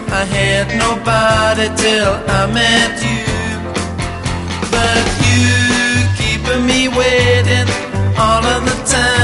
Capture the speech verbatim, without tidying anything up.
I had nobody till I met you. But you keeping me waiting all of the time.